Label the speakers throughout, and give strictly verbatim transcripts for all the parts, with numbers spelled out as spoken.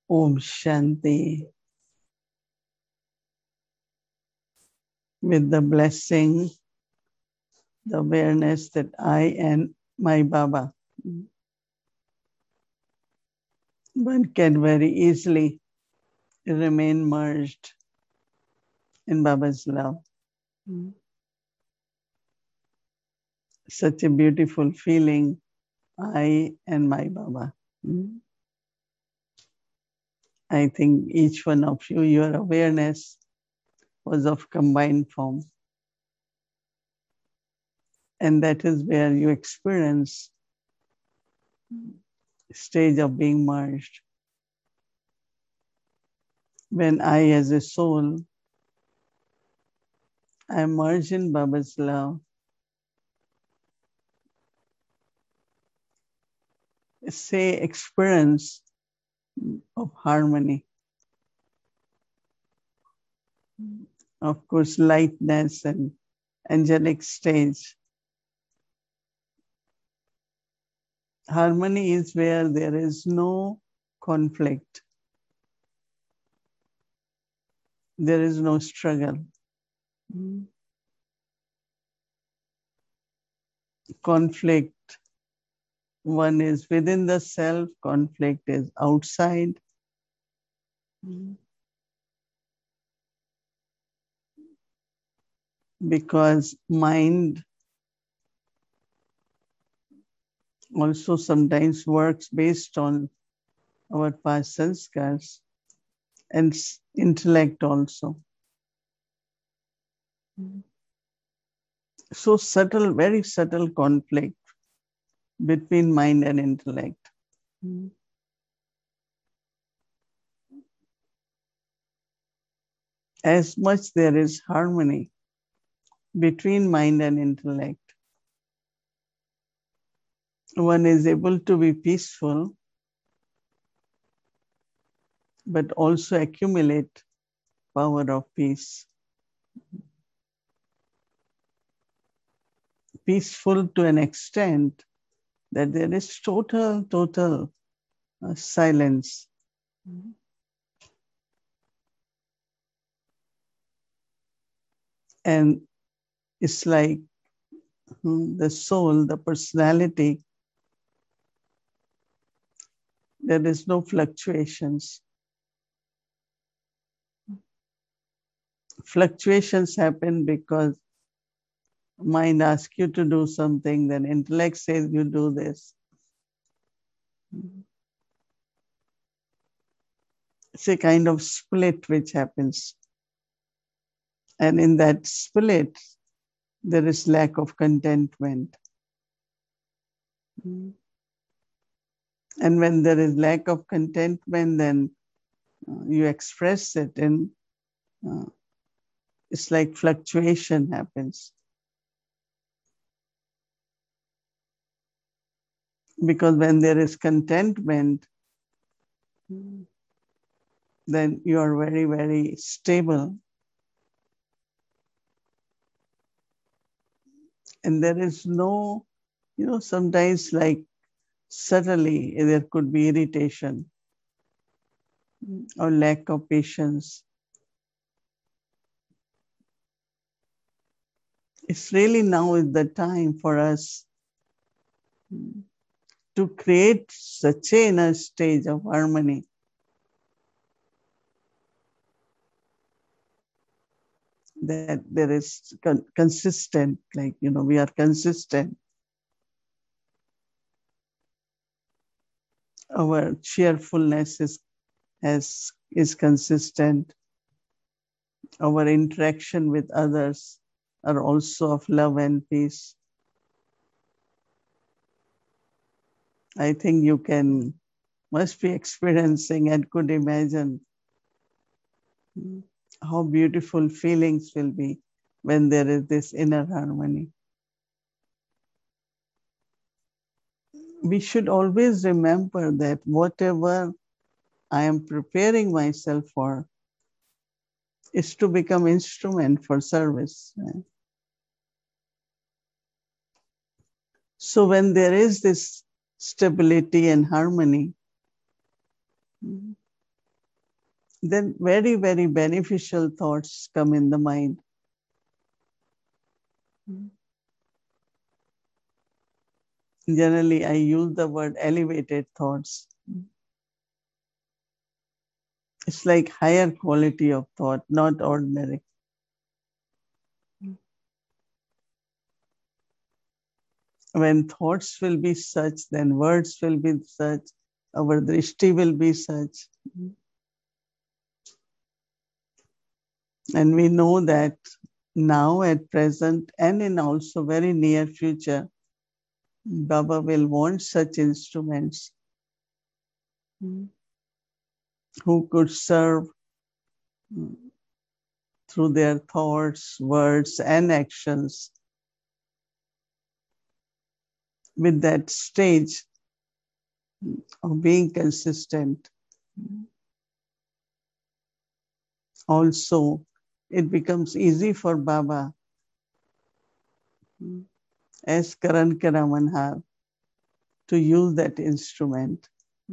Speaker 1: Om Shanti. With the blessing, the awareness that I and my Baba, one can very easily remain merged in Baba's love. Such a beautiful feeling, I and my Baba. I think each one of you, your awareness was of combined form. And that is where you experience stage of being merged. When I as a soul, I am merged in Baba's love, say experience of harmony, of course, lightness and angelic stage. Harmony is where there is no conflict. There is no struggle. Conflict, one is within the self, conflict is outside. Because mind also sometimes works based on our past sanskars and intellect also. So subtle, very subtle conflict between mind and intellect. As much there is harmony between mind and intellect, one is able to be peaceful, but also accumulate power of peace. Peaceful to an extent that there is total, total uh, silence. And it's like hmm, the soul, the personality, there is no fluctuations. Fluctuations happen because mind asks you to do something, then intellect says you do this. It's a kind of split which happens. And in that split, there is lack of contentment. And when there is lack of contentment, then uh, you express it and uh, it's like fluctuation happens. Because when there is contentment, then you are very, very stable. And there is no, you know, sometimes like subtly there could be irritation or lack of patience. It's really now is the time for us to create such a inner stage of harmony that there is con- consistent, like, you know, we are consistent. Our cheerfulness is, has, is consistent. Our interaction with others are also of love and peace. I think you can, must be experiencing and could imagine how beautiful feelings will be when there is this inner harmony. We should always remember that whatever I am preparing myself for is to become instrument for service. Right? So when there is this stability and harmony, then very, very beneficial thoughts come in the mind. Generally, I use the word elevated thoughts. It's like higher quality of thought, not ordinary. When thoughts will be such, then words will be such, our drishti will be such. And we know that now at present and in also very near future, Baba will want such instruments who could serve through their thoughts, words, and actions with that stage of being consistent. Also, it becomes easy for Baba, as Karan Karaman have, to use that instrument.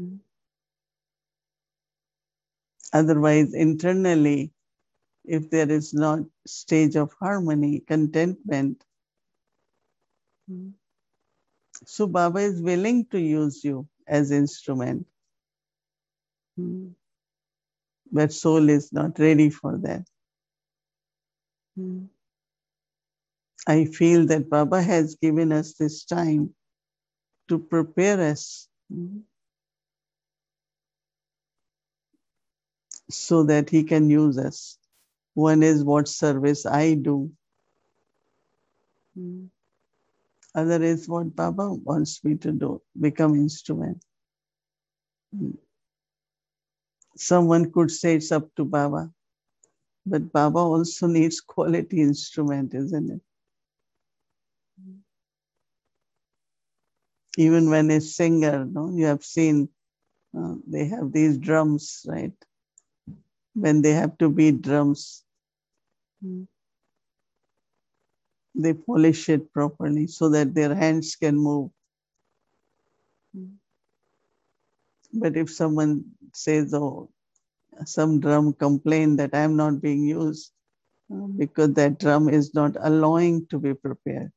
Speaker 1: Otherwise, internally, if there is not stage of harmony, contentment, so Baba is willing to use you as instrument. But soul is not ready for that. I feel that Baba has given us this time to prepare us so that he can use us. One is what service I do. Other is what Baba wants me to do, become instrument. Someone could say it's up to Baba, but Baba also needs quality instrument, isn't it? Even when a singer, no, you have seen, uh, they have these drums, right? When they have to beat drums, they polish it properly so that their hands can move. But if someone says, oh, some drum complain that I'm not being used uh, because that drum is not allowing to be prepared.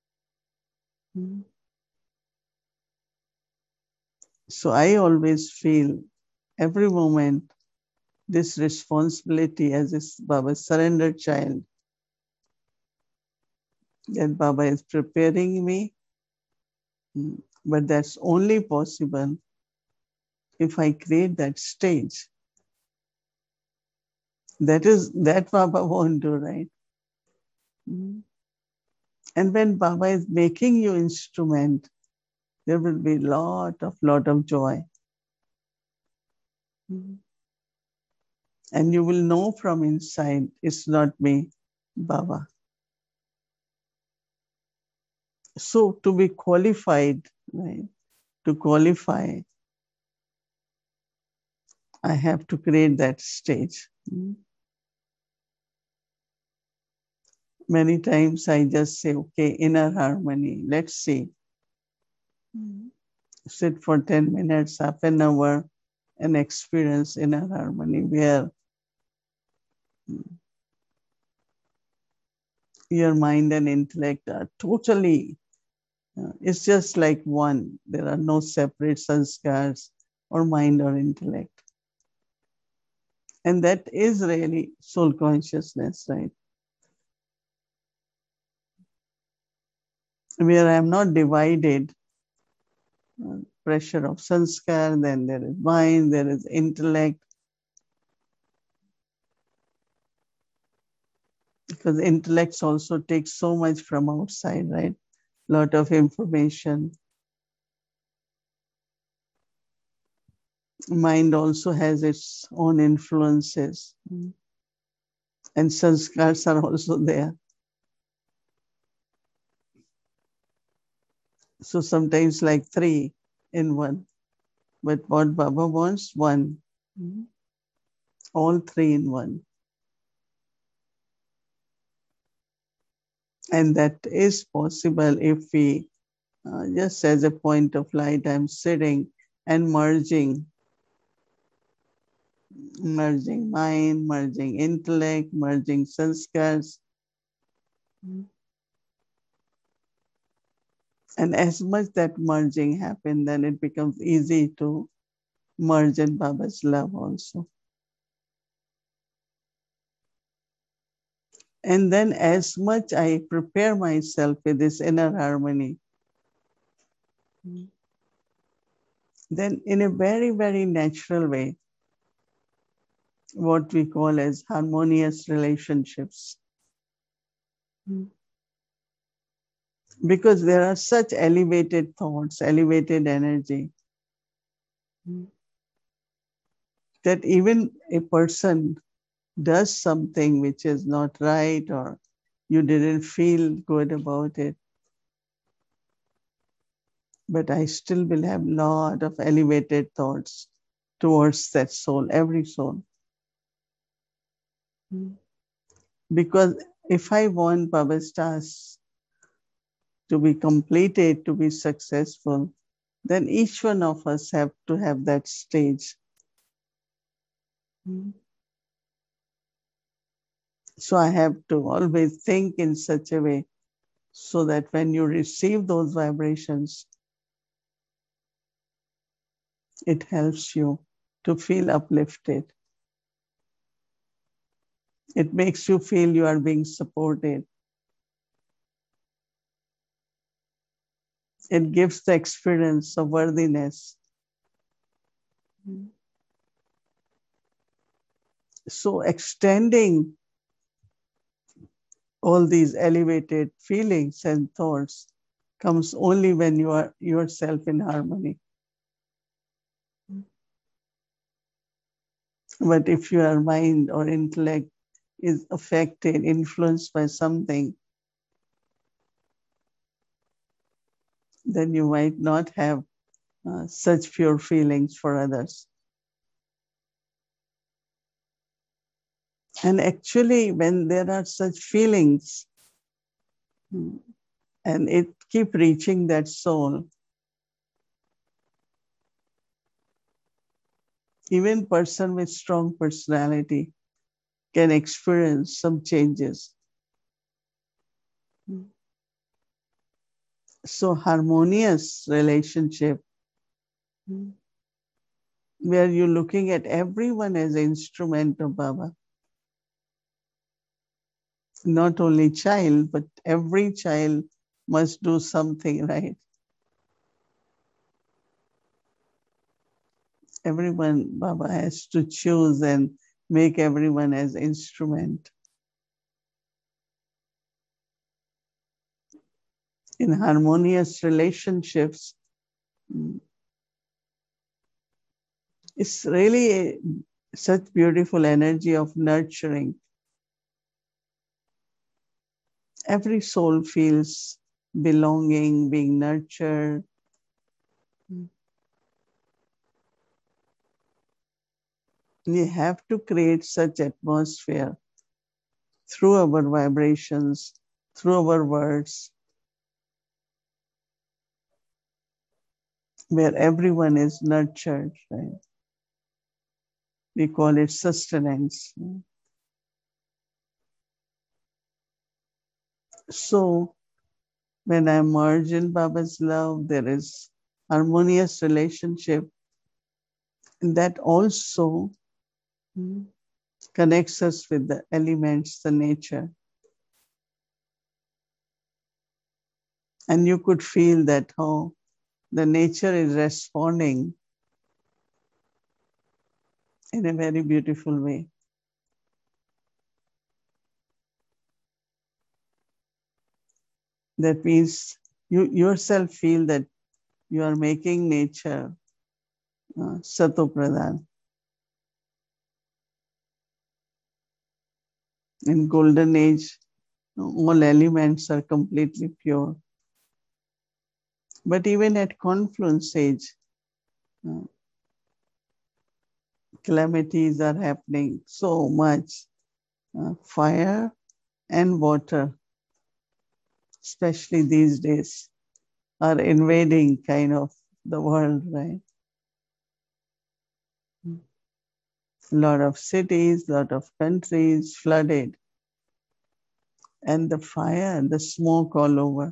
Speaker 1: So I always feel every moment this responsibility as a Baba's surrendered child, that Baba is preparing me, but that's only possible if I create that stage. That is, that Baba won't do, right? And when Baba is making you instrument, there will be lot of, lot of joy. And you will know from inside, it's not me, Baba. So to be qualified, right? To qualify, I have to create that stage. Many times I just say, okay, inner harmony, let's see. Sit for ten minutes, half an hour, and experience inner harmony where your mind and intellect are totally, uh, it's just like one. There are no separate sanskars or mind or intellect. And that is really soul consciousness, right? Where I am not divided. Uh, pressure of sanskar, then there is mind, there is intellect. Because intellects also takes so much from outside, right? Lot of information. Mind also has its own influences. And sanskars are also there. So sometimes like three in one. But what Baba wants, one. All three in one. And that is possible if we, uh, just as a point of light, I'm sitting and merging merging mind, merging intellect, merging sanskars. And as much that merging happens, then it becomes easy to merge in Baba's love also. And then as much I prepare myself with this inner harmony, then in a very, very natural way, what we call as harmonious relationships. Because there are such elevated thoughts, elevated energy, that even a person does something which is not right or you didn't feel good about it, but I still will have a lot of elevated thoughts towards that soul, every soul. Because if I want Baba's task to be completed, to be successful, then each one of us have to have that stage. So I have to always think in such a way so that when you receive those vibrations, it helps you to feel uplifted. It makes you feel you are being supported. It gives the experience of worthiness. So extending all these elevated feelings and thoughts comes only when you are yourself in harmony. But if your mind or intellect is affected, influenced by something, then you might not have uh, such pure feelings for others. And actually, when there are such feelings, and it keep reaching that soul, even person with strong personality can experience some changes. So harmonious relationship, where you're looking at everyone as an instrument of Baba. Not only child, but every child must do something right. Everyone, Baba has to choose and make everyone as instrument. In harmonious relationships, it's really a, such beautiful energy of nurturing. Every soul feels belonging, being nurtured. We have to create such atmosphere through our vibrations, through our words, where everyone is nurtured, right? We call it sustenance. So when I merge in Baba's love, there is harmonious relationship, and that also connects us with the elements, the nature. And you could feel that how the nature is responding in a very beautiful way. That means you yourself feel that you are making nature uh, Satopradhan. In golden age, all elements are completely pure. But even at confluence age, uh, calamities are happening so much. Uh, fire and water, especially these days, are invading kind of the world, right? A lot of cities, lot of countries flooded, and the fire and the smoke all over.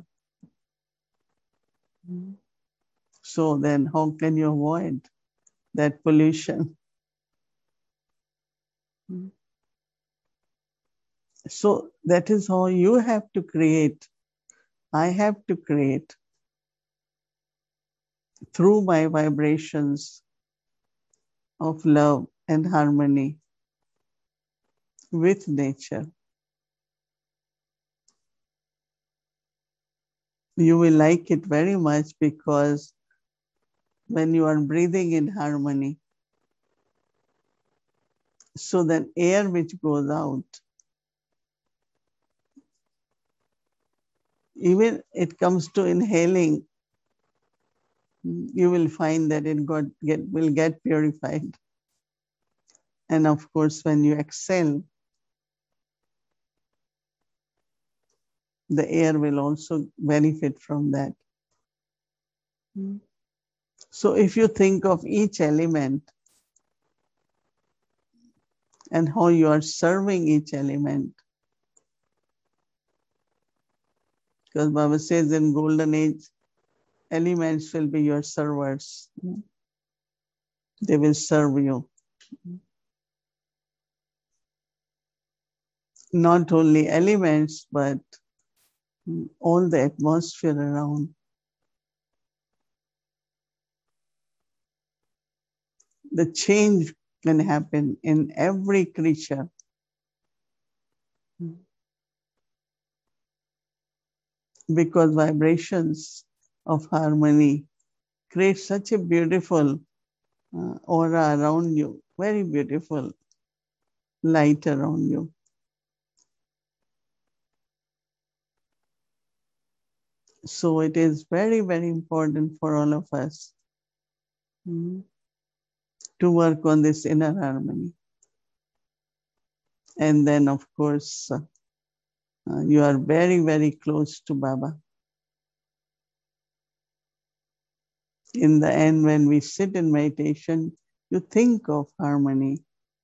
Speaker 1: So then how can you avoid that pollution? So that is how you have to create. I have to create through my vibrations of love and harmony with nature. You will like it very much because when you are breathing in harmony, so then air which goes out, even it comes to inhaling, you will find that it got, get, will get purified. And of course, when you exhale, the air will also benefit from that. So if you think of each element and how you are serving each element, because Baba says in golden age, elements will be your servers. They will serve you. Not only elements, but all the atmosphere around. The change can happen in every creature. Because vibrations of harmony create such a beautiful uh, aura around you, very beautiful light around you. So it is very, very important for all of us mm, to work on this inner harmony. And then, of course, uh, uh, you are very, very close to Baba. In the end, when we sit in meditation, you think of harmony.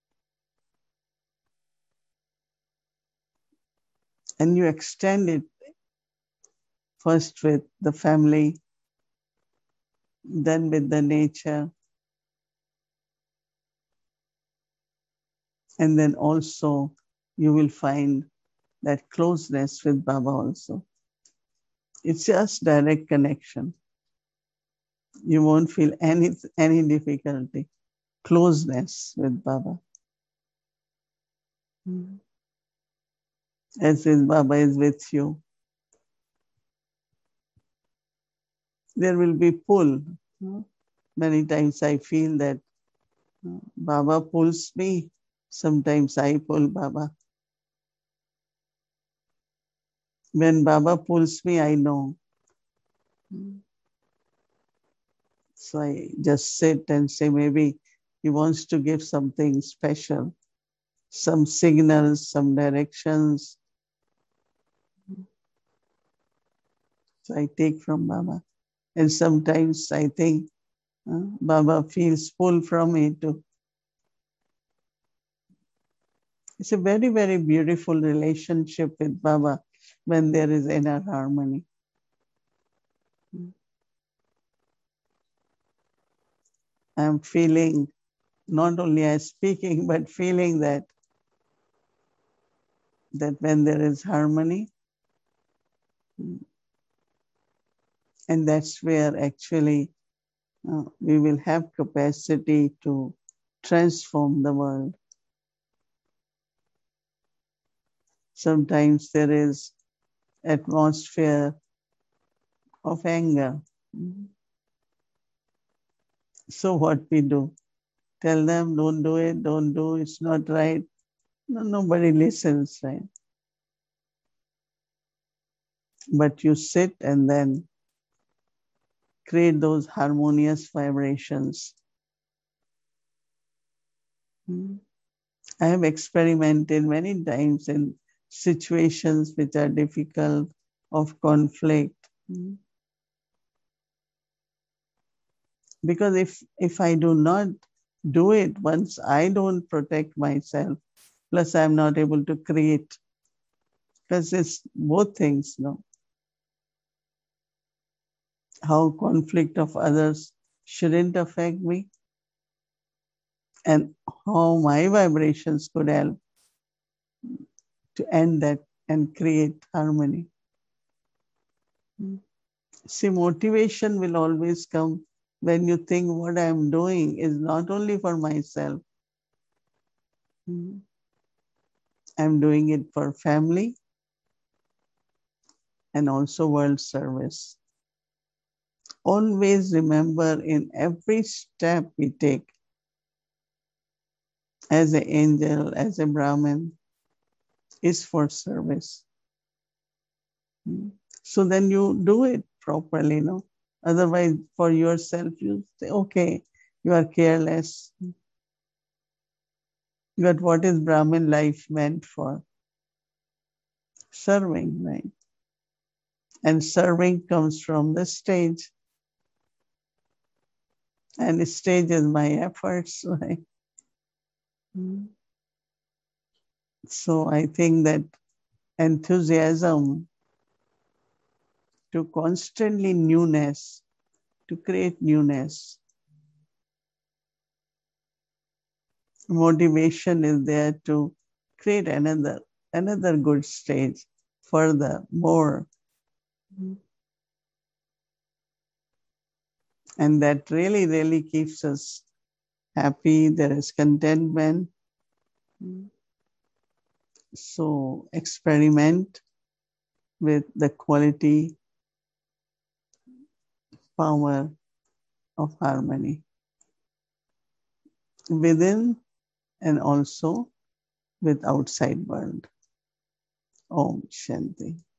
Speaker 1: And you extend it first with the family, then with the nature, and then also you will find that closeness with Baba also. It's just direct connection. You won't feel any, any difficulty. Closeness with Baba. As if Baba is with you. There will be pull. Many times I feel that Baba pulls me. Sometimes I pull Baba. When Baba pulls me, I know. So I just sit and say, maybe he wants to give something special, some signals, some directions. So I take from Baba. And sometimes I think uh, Baba feels pull from me too. It's a very, very beautiful relationship with Baba when there is inner harmony. I'm feeling, not only I'm speaking, but feeling that, that when there is harmony, and that's where actually uh, we will have capacity to transform the world. Sometimes there is atmosphere of anger. So what we do? Tell them, don't do it, don't do, it's not right. No, nobody listens, right? But you sit and then create those harmonious vibrations. I have experimented many times in situations which are difficult, of conflict. Because if, if I do not do it once I don't protect myself. Plus, I'm not able to create. Because it's both things, no? How conflict of others shouldn't affect me, and how my vibrations could help to end that and create harmony. See, motivation will always come when you think what I'm doing is not only for myself, I'm doing it for family and also world service. Always remember in every step we take as an angel, as a Brahmin, is for service. So then you do it properly, no? Otherwise, for yourself, you say, okay, you are careless. But what is Brahmin life meant for? Serving, right? And serving comes from the stage. And the stage is my efforts, right? So I think that enthusiasm to constantly newness, to create newness. Motivation is there to create another, another good stage, further, more. And that really, really keeps us happy. There is contentment. So experiment with the quality, power of harmony within and also with outside world. Om Shanti.